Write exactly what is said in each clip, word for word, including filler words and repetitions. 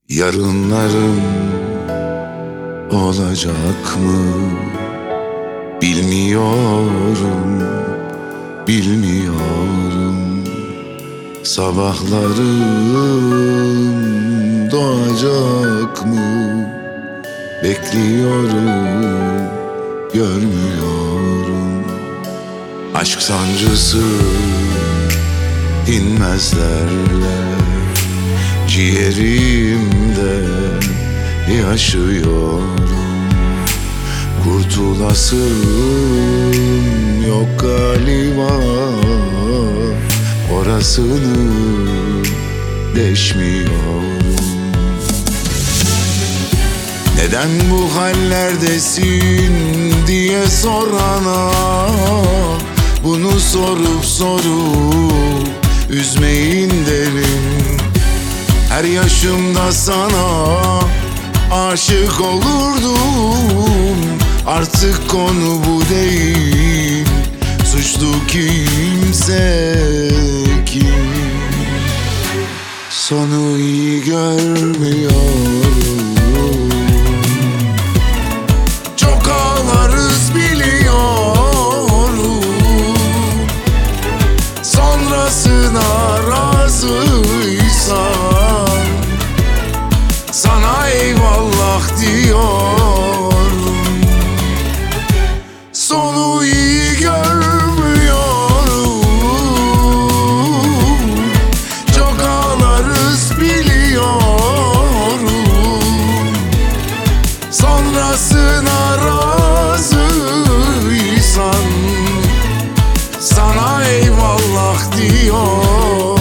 Yarınlarım olacak mı? Bilmiyorum, bilmiyorum. Sabahlarım doğacak mı? Bekliyorum, görmüyorum. Aşk sancısı inmez derler. Ciğerimde yaşıyorum. Kurtulasım yok galiba. Orasını deşmiyorum. Neden bu hallerdesin diye sorana, bunu sorup sorup üzmeyin derim. Her yaşımda sana aşık olurdum. Artık konu bu değil, suçlu kimse kim? Sonu iyi görmüyorum. Çok ağlarız biliyorum. Sonrasına razıysan sana eyvallah diyorum. Sonu iyi görmüyorum. Çok ağlarız biliyorum. Sonrasına razıysan sana eyvallah diyorum.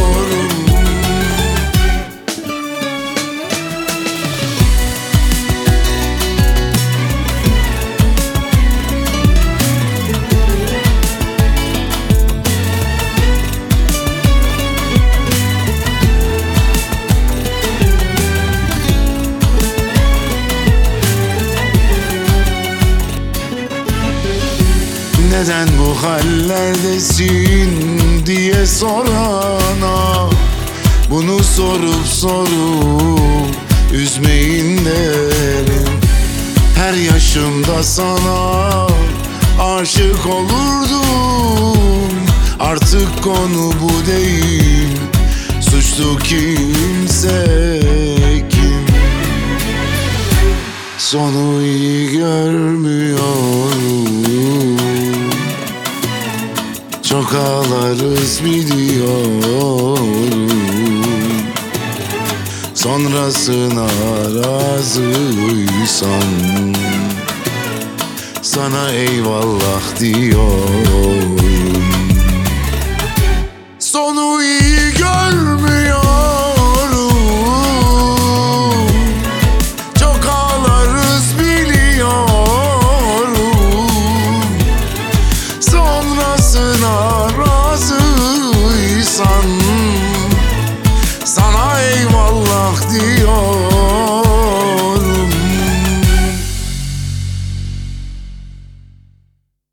Neden bu hallerdesin diye sorana, bunu sorup sorup üzmeyin derim. Her yaşımda sana aşık olurdum. Artık konu bu değil, suçlu kimse kim? Sonu iyi görmüyorum. Çok ağlarız biliyorum. Sonrasına razıysan sana eyvallah diyorum.